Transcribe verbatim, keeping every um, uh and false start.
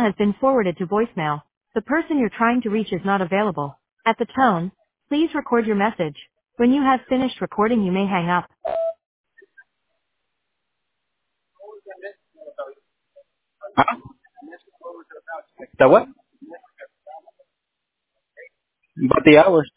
has been forwarded to voicemail. The person you're trying to reach is not available. At the tone, please record your message. When you have finished recording, you may hang up. Huh? The what? About the hours.